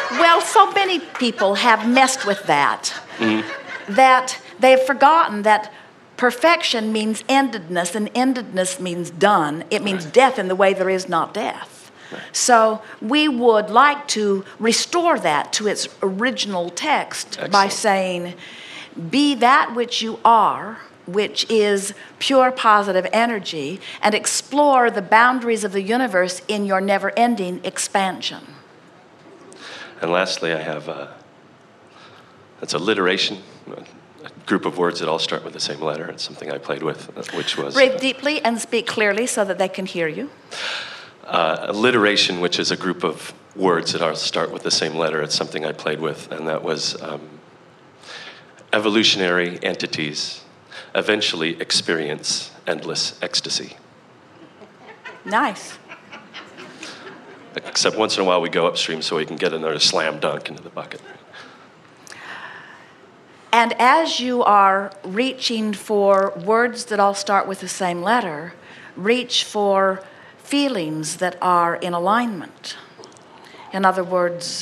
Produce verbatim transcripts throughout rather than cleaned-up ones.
Well, so many people have messed with that, mm-hmm. that they've forgotten that perfection means endedness, and endedness means done. It means right. death in the way there is not death. Right. So we would like to restore that to its original text Excellent. By saying, be that which you are, which is pure positive energy, and explore the boundaries of the universe in your never-ending expansion. And lastly, I have a, that's alliteration, a group of words that all start with the same letter. It's something I played with, which was... Breathe uh, deeply and speak clearly so that they can hear you. Uh, alliteration, which is a group of words that all start with the same letter. It's something I played with, and that was um, evolutionary entities eventually experience endless ecstasy. Nice. Except once in a while we go upstream so we can get another slam dunk into the bucket. And as you are reaching for words that all start with the same letter, reach for feelings that are in alignment. In other words,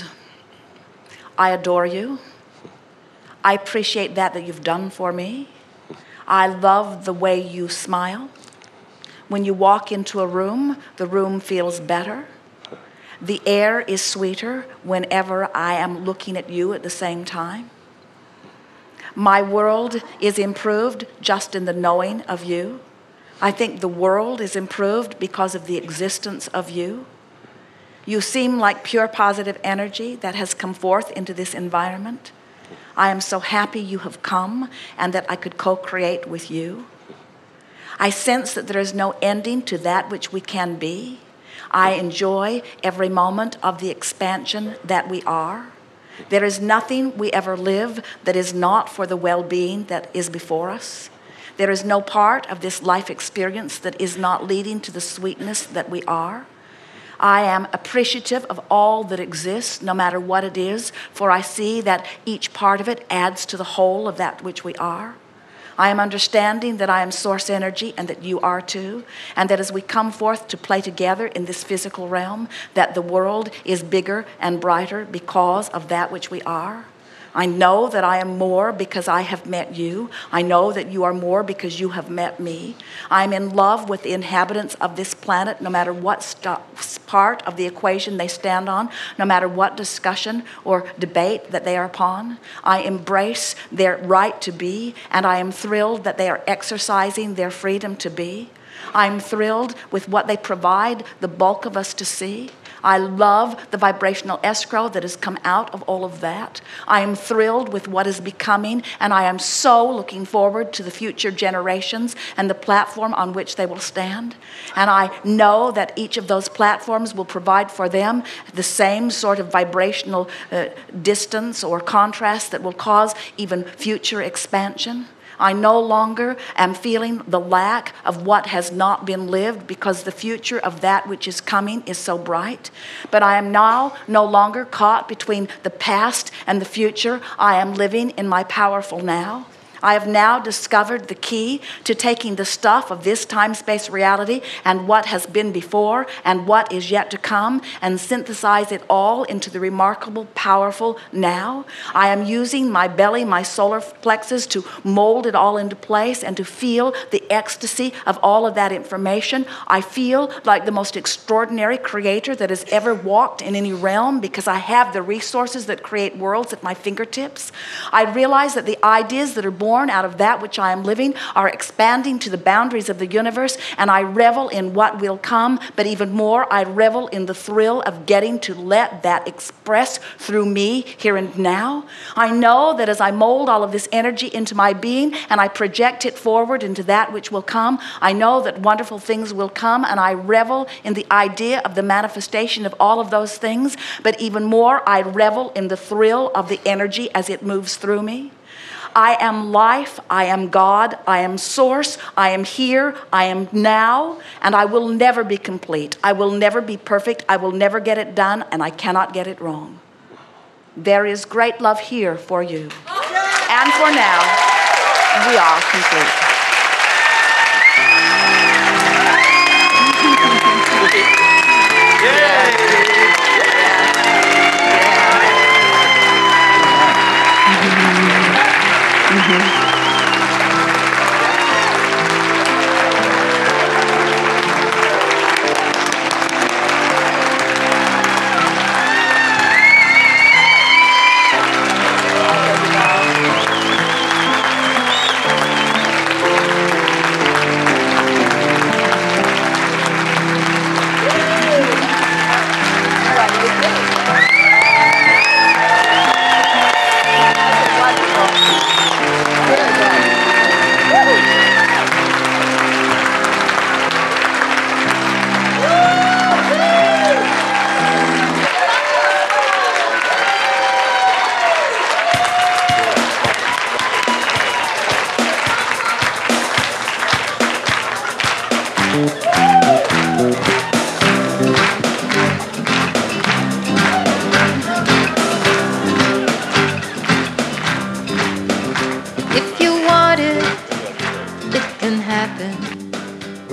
I adore you. I appreciate that that you've done for me. I love the way you smile. When you walk into a room, the room feels better. The air is sweeter whenever I am looking at you at the same time. My world is improved just in the knowing of you. I think the world is improved because of the existence of you. You seem like pure positive energy that has come forth into this environment. I am so happy you have come and that I could co-create with you. I sense that there is no ending to that which we can be. I enjoy every moment of the expansion that we are. There is nothing we ever live that is not for the well-being that is before us. There is no part of this life experience that is not leading to the sweetness that we are. I am appreciative of all that exists, no matter what it is, for I see that each part of it adds to the whole of that which we are. I am understanding that I am source energy and that you are too, and that as we come forth to play together in this physical realm, that the world is bigger and brighter because of that which we are. I know that I am more because I have met you. I know that you are more because you have met me. I'm in love with the inhabitants of this planet, no matter what st- part of the equation they stand on, no matter what discussion or debate that they are upon. I embrace their right to be, and I am thrilled that they are exercising their freedom to be. I'm thrilled with what they provide the bulk of us to see. I love the vibrational escrow that has come out of all of that. I am thrilled with what is becoming, and I am so looking forward to the future generations and the platform on which they will stand. And I know that each of those platforms will provide for them the same sort of vibrational uh, distance or contrast that will cause even future expansion. I no longer am feeling the lack of what has not been lived because the future of that which is coming is so bright. But I am now no longer caught between the past and the future. I am living in my powerful now. I have now discovered the key to taking the stuff of this time-space reality and what has been before and what is yet to come and synthesize it all into the remarkable, powerful now. I am using my belly, my solar plexus to mold it all into place and to feel the ecstasy of all of that information. I feel like the most extraordinary creator that has ever walked in any realm because I have the resources that create worlds at my fingertips. I realize that the ideas that are born out of that which I am living are expanding to the boundaries of the universe, and I revel in what will come, but even more, I revel in the thrill of getting to let that express through me here and now. I know that as I mold all of this energy into my being and I project it forward into that which will come, I know that wonderful things will come, and I revel in the idea of the manifestation of all of those things, but even more, I revel in the thrill of the energy as it moves through me. I am life, I am God, I am source, I am here, I am now, and I will never be complete. I will never be perfect, I will never get it done, and I cannot get it wrong. There is great love here for you. And for now, we are complete. Yay! Yeah. Yeah.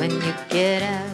when you get out.